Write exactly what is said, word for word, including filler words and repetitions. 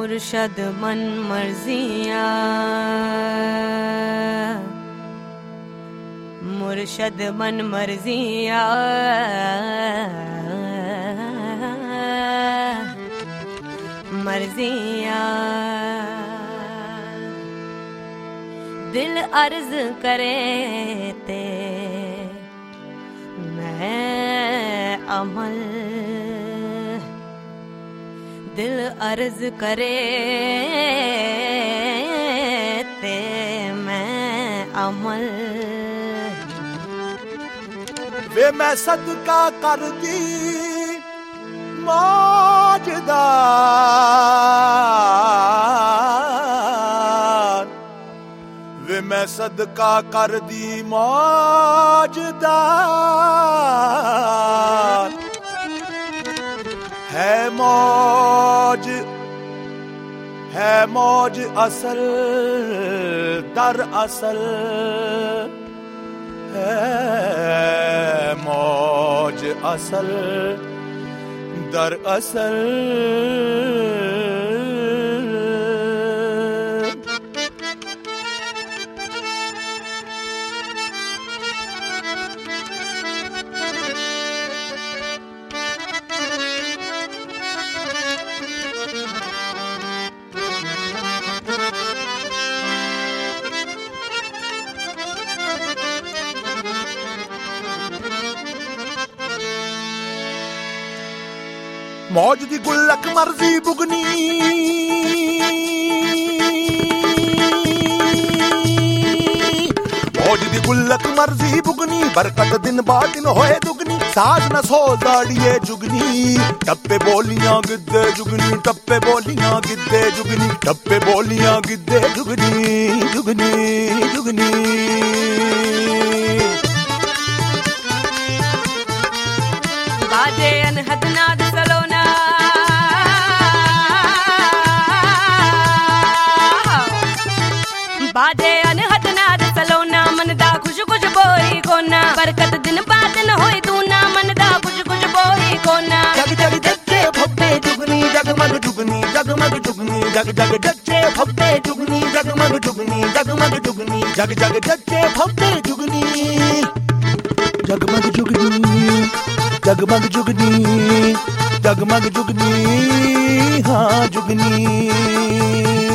मुर्शद मन मर्जियाँ, मुर्शद मन मर्जियाँ, मर्जियाँ। दिल अर्ज करे ते मैं अमल, दिल अर्ज करे ते मैं अमल। वे मैं सदका कर दी मौजदा, वे मैं सदका कर दी मौजदा। है मौज है मौज असल दर असल, है मौज असल दर असल। मौज दी गुल्लक मर्जी बुगनी, मौज दी गुल्लक मर्जी बुगनी, बरकत दिन बाद दिन होए दुगनी। साज न सो दाड़िए जुगनी, टप्पे बोलियां गिद्दे जुगनी, टप्पे बोलियां गिद्दे जुगनी, टप्पे बोलियां गिद्दे जुगनी, जुगनी जुगनी। बाजे अनहद नाद सलोना, बाजे अनहद नाद सलोना, मन दा खुश खुश बोई कोना। बरकत दिन बाद दिन होई दूना, मन दा खुश खुश बोई कोना। जग जग जच्चे फब्बे जुगनी, जगमग जुगनी, जगमग जुगनी, जग जग जच्चे फब्बे जुगनी, जगमग जुगनी, जगमग जुगनी, जग जग जच्चे फब्बे जुगनी, जगमग जुगनी, जगमग जुगनी, जगमग जुगनी, हाँ जुगनी।